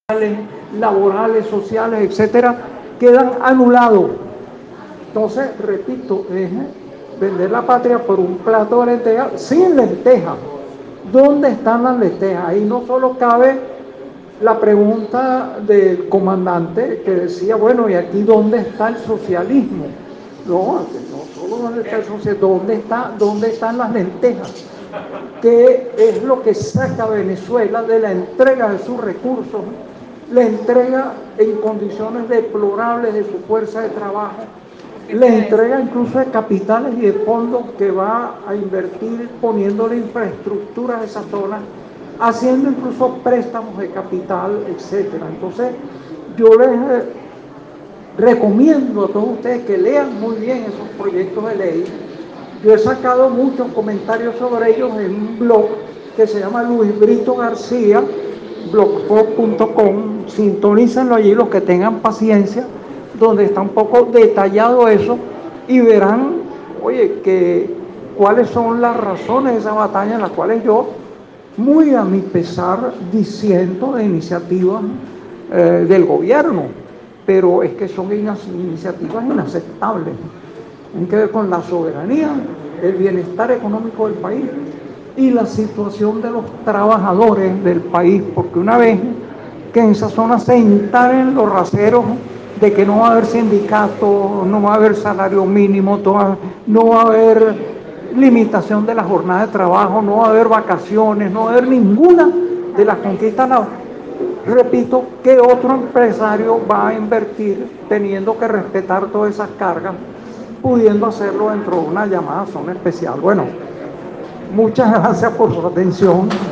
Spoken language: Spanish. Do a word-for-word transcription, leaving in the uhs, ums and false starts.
laborales, sociales, etcétera, quedan anulados. Entonces, repito, es vender la patria por un plato de lentejas sin lentejas. ¿Dónde están las lentejas? Ahí no solo cabe la pregunta del comandante que decía, bueno, ¿y aquí dónde está el socialismo? No, no solo dónde está el socialismo, ¿dónde, está, dónde están las lentejas? ¿Qué es lo que saca a Venezuela de la entrega de sus recursos? La entrega en condiciones deplorables de su fuerza de trabajo, la entrega incluso de capitales y de fondos que va a invertir poniéndole infraestructura a esa zona, haciendo incluso préstamos de capital, etcétera. Entonces, yo les eh, recomiendo a todos ustedes que lean muy bien esos proyectos de ley. Yo he sacado muchos comentarios sobre ellos en un blog que se llama Luis Brito García, blogspot punto com. Sintonícenlo allí los que tengan paciencia, donde está un poco detallado eso y verán, oye, que cuáles son las razones de esa batalla en las cuales yo, muy a mi pesar, disiento de iniciativas eh, del gobierno, pero es que son iniciativas inaceptables. Tienen que ver con la soberanía, el bienestar económico del país y la situación de los trabajadores del país, porque una vez que en esa zona se instalen los raseros de que no va a haber sindicato, no va a haber salario mínimo, no va a haber limitación de la jornada de trabajo, no va a haber vacaciones, no va a haber ninguna de las conquistas. Repito, ¿qué otro empresario va a invertir teniendo que respetar todas esas cargas, pudiendo hacerlo dentro de una llamada zona especial? Bueno, muchas gracias por su atención.